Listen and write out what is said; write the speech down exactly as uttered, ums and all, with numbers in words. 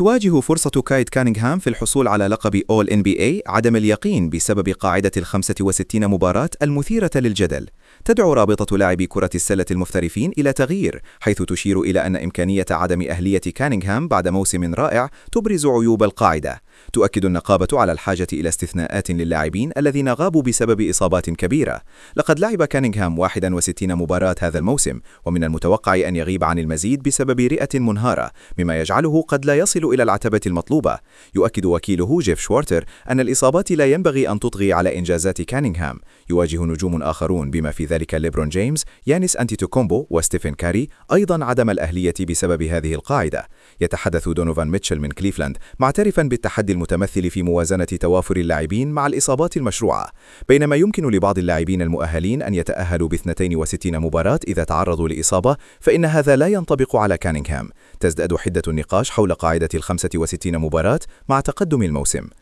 تواجه فرصة كايت كانينغهام في الحصول على لقب أول إن بي إيه عدم اليقين بسبب قاعدة الخمسة وستين مباراة المثيرة للجدل. تدعو رابطة لاعبي كرة السلة المحترفين إلى تغيير، حيث تشير إلى أن إمكانية عدم أهلية كانينغهام بعد موسم رائع تبرز عيوب القاعدة. تؤكد النقابة على الحاجة إلى استثناءات للاعبين الذين غابوا بسبب إصابات كبيرة. لقد لعب كانينغهام واحد وستين مباراة هذا الموسم، ومن المتوقع أن يغيب عن المزيد بسبب رئة منهارة، مما يجعله قد لا يصل إلى العتبة المطلوبة. يؤكد وكيله جيف شوارتر أن الإصابات لا ينبغي أن تطغي على إنجازات كانينغهام. يواجه نجوم آخرون بما في ذلك ليبرون جيمس، يانيس أنتيتوكومبو وستيفن كاري أيضا عدم الأهلية بسبب هذه القاعدة. يتحدث دونوفان ميتشل من كليفلاند معترفا بالتحدي المتمثل في موازنة توافر اللاعبين مع الإصابات المشروعة. بينما يمكن لبعض اللاعبين المؤهلين أن يتأهلوا ب اثنتين وستين مباراة إذا تعرضوا لإصابة، فإن هذا لا ينطبق على كانينغهام. تزداد حدة النقاش حول قاعدة الخمسة وستين مباراة مع تقدم الموسم.